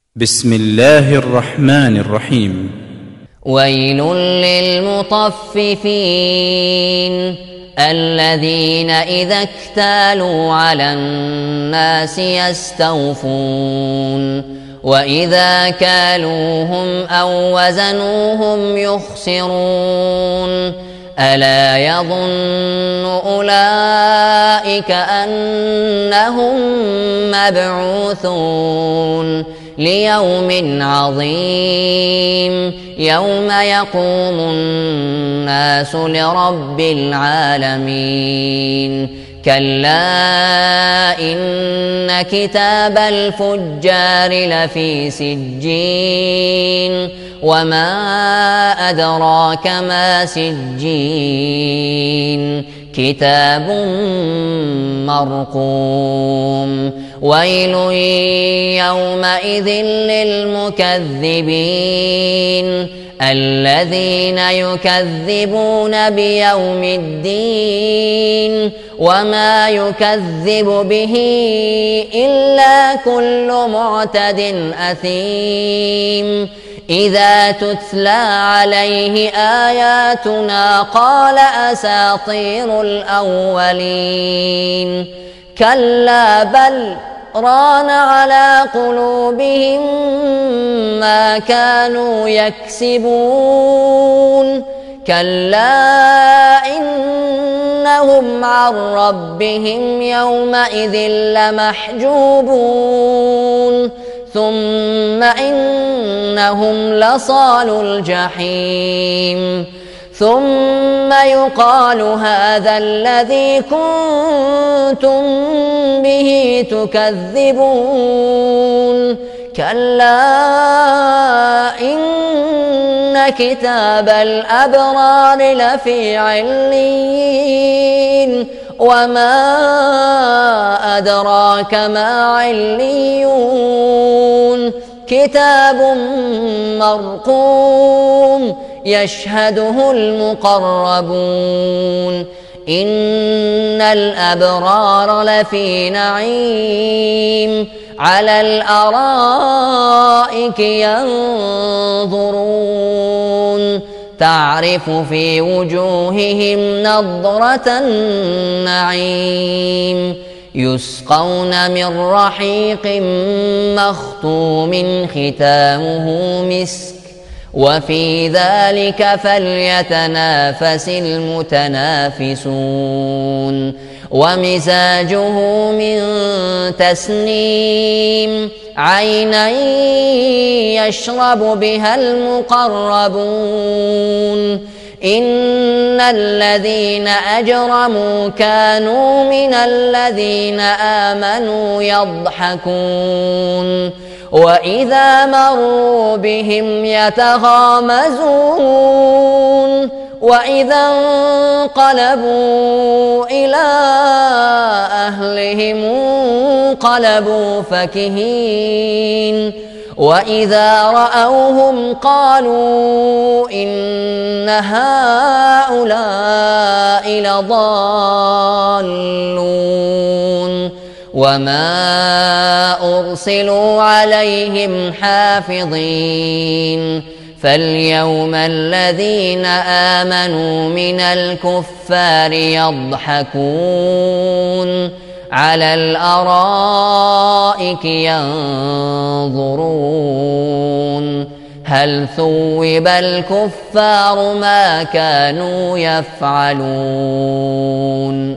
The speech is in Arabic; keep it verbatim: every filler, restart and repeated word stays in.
بسم الله الرحمن الرحيم. ويل للمطففين الذين إذا اكتالوا على الناس يستوفون وإذا كالوهم أو وزنوهم يخسرون ألا يظن أولئك أنهم مبعوثون ليوم عظيم يوم يقوم الناس لرب العالمين كلا إن كتاب الفجار لفي سجين وما أدراك ما سجين كتاب مرقوم ويل يومئذ للمكذبين الذين يكذبون بيوم الدين وما يكذب به إلا كل معتد أثيم إذا تتلى عليه آياتنا قال أساطير الأولين كلا بل ران على قلوبهم ما كانوا يكسبون كلا إنهم عن ربهم يومئذ لمحجوبون ثم إنهم لصالو الجحيم ثم يقال هذا الذي كنتم به تكذبون كلا إن كتاب الأبرار لفي عليين وما أدراك ما عليون كتاب مرقوم يشهده المقربون إن الأبرار لفي نعيم على الأرائك ينظرون تعرف في وجوههم نضرة النعيم يسقون من رحيق مختوم ختامه مسك وفي ذلك فليتنافس المتنافسون ومزاجه من تسنيم عينا يشرب بها المقربون إن الذين أجرموا كانوا من الذين آمنوا يضحكون وإذا مروا بهم يتغامزون وإذا انقلبوا إلى أهلهم انقلبوا فكهين وإذا رأوهم قالوا إن هؤلاء لضالون وما أرسلوا عليهم حافظين فاليوم الذين آمنوا من الكفار يضحكون على الأرائك ينظرون هل ثوب الكفار ما كانوا يفعلون